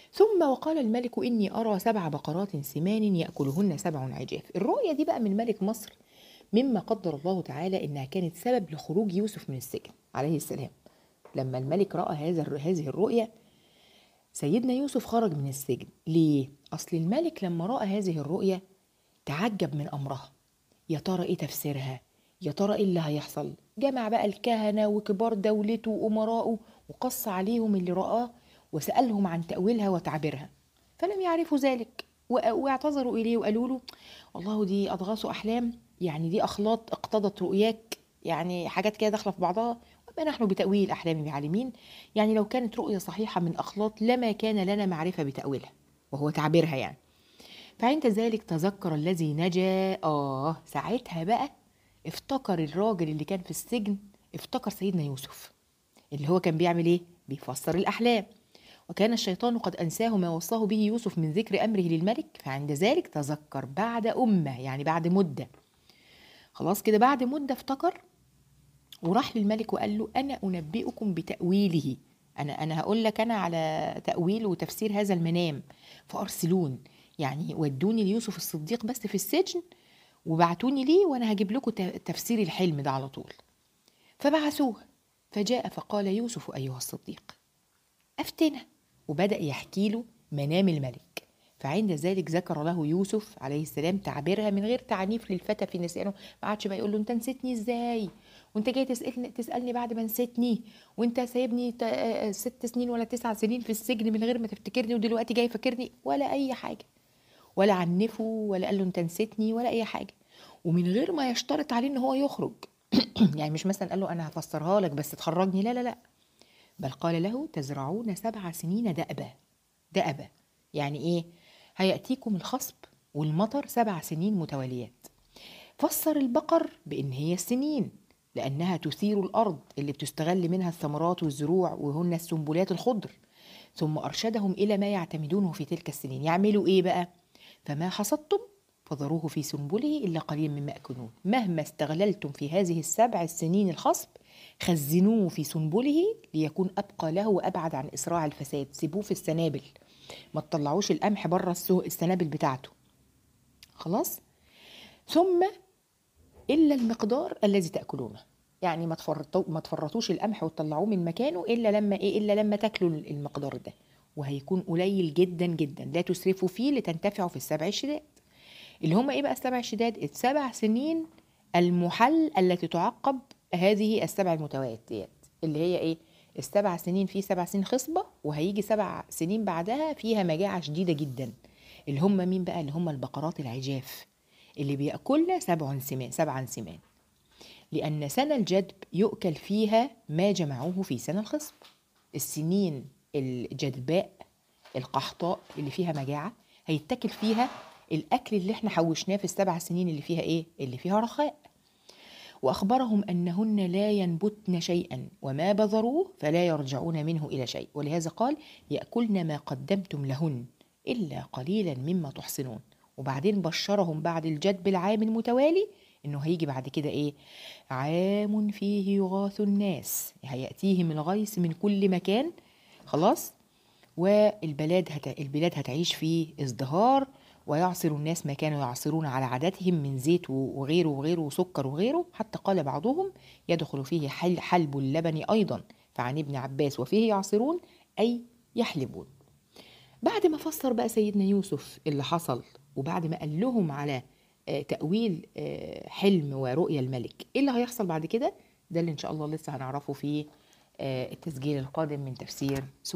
ثم وقال الملك إني أرى 7 بقرات سمان يأكلهن 7 عجاف. الرؤية دي بقى من ملك مصر، مما قدر الله تعالى إنها كانت سبب لخروج يوسف من السجن عليه السلام. لما الملك رأى هذه الرؤية، سيدنا يوسف خرج من السجن. ليه؟ أصل الملك لما رأى هذه الرؤية تعجب من أمرها. يا ترى إيه تفسيرها؟ يا ترى إيه اللي هيحصل؟ جمع بقى الكهنة وكبار دولته وأمراءه وقص عليهم اللي رآه وسألهم عن تأويلها وتعبيرها، فلم يعرفوا ذلك واعتذروا إليه وقالوا له والله دي أضغاث أحلام، يعني دي أخلاط اقتضت رؤياك، يعني حاجات كده داخلة في بعضها، وما نحن بتأويل الأحلام بعالمين. يعني لو كانت رؤية صحيحة من أخلاط لما كان لنا معرفة بتأويلها وهو تعبيرها يعني. فعند ذلك تذكر الذي نجا. ساعتها بقى افتكر الراجل اللي كان في السجن، افتكر سيدنا يوسف اللي هو كان بيعمل ايه؟ بيفسر الأحلام. وكان الشيطان قد أنساه ما وصاه به يوسف من ذكر أمره للملك، فعند ذلك تذكر بعد أمة، يعني بعد مدة. خلاص كده بعد مدة افتكر وراح للملك وقال له أنا أنبئكم بتأويله. أنا هقول لك أنا على تأويل وتفسير هذا المنام، فأرسلون، يعني ودوني ليوسف الصديق بس في السجن وبعتوني ليه وأنا هجيب لكم تفسير الحلم ده على طول. فبعثوه، فجاء فقال يوسف أيها الصديق أفتنا، وبدأ يحكي له منام الملك. فعند ذلك ذكر له يوسف عليه السلام تعبيرها من غير تعنيف للفتى في نسيانه. ما عادش بقى يقول له انت نسيتني ازاي، وانت جاي تسألني بعد ما نسيتني، وانت سايبني 6 سنين ولا 9 سنين في السجن من غير ما تفتكرني، ودلوقتي جاي فاكرني، ولا اي حاجة، ولا عنفه ولا قال له انت نسيتني ولا اي حاجة. ومن غير ما يشترط عليه ان هو يخرج. يعني مش مثلا قال له انا هفسرها لك بس تخرجني، لا لا لا، بل قال له تزرعون 7 سنين دأبا. دأبا يعني ايه؟ هيأتيكم الخصب والمطر 7 سنين متواليات. فسر البقر بأن هي السنين لأنها تثير الأرض اللي بتستغل منها الثمرات والزروع وهن السنبلات الخضر. ثم أرشدهم إلى ما يعتمدونه في تلك السنين. يعملوا إيه بقى؟ فما حصدتم فذروه في سنبله إلا قليلا مما يأكلون. مهما استغللتم في هذه ال7 سنين الخصب خزنوه في سنبله ليكون أبقى له وأبعد عن إسراع الفساد. سيبوه في السنابل، ما تطلعوش القمح بره السنابل بتاعته. خلاص. ثم إلا المقدار الذي تأكلونه، يعني ما تفرطوش القمح وتطلعوه من مكانه إلا لما إيه؟ إلا لما تاكلوا المقدار ده، وهيكون قليل جدا جدا. لا تسرفوا فيه لتنتفعوا في ال7 شداد. اللي هم إيه بقى ال7 شداد؟ ال7 سنين المحل التي تعقب هذه ال7 المتواتيات، اللي هي إيه؟ ال7 سنين في 7 سنين خصبة، وهيجي 7 سنين بعدها فيها مجاعة شديدة جدا. اللي هم مين بقى؟ اللي هم البقرات العجاف اللي بيأكلنا 7 سمان. لأن سنة الجدب يؤكل فيها ما جمعوه في سنة الخصب. السنين الجدباء القحطاء اللي فيها مجاعة هيتاكل فيها الأكل اللي احنا حوشناه في ال7 سنين اللي فيها إيه؟ اللي فيها رخاء. وأخبرهم أنهن لا ينبتن شيئا وما بذروه فلا يرجعون منه إلى شيء، ولهذا قال يأكلن ما قدمتم لهن إلا قليلا مما تحصنون. وبعدين بشرهم بعد الجدب العام المتوالي إنه هيجي بعد كده إيه؟ عام فيه يغاث الناس، هيأتيهم الغيث من كل مكان. خلاص. البلاد هتعيش في ازدهار، ويعصر الناس ما كانوا يعصرون على عاداتهم من زيت وغيره وغيره وسكر وغيره، حتى قال بعضهم يدخل فيه حلب اللبن أيضا. فعن ابن عباس وفيه يعصرون أي يحلبون. بعد ما فسر بقى سيدنا يوسف اللي حصل، وبعد ما قال لهم على تأويل حلم ورؤيا الملك، ايه اللي هيحصل بعد كده؟ ده اللي ان شاء الله لسه هنعرفه في التسجيل القادم من تفسير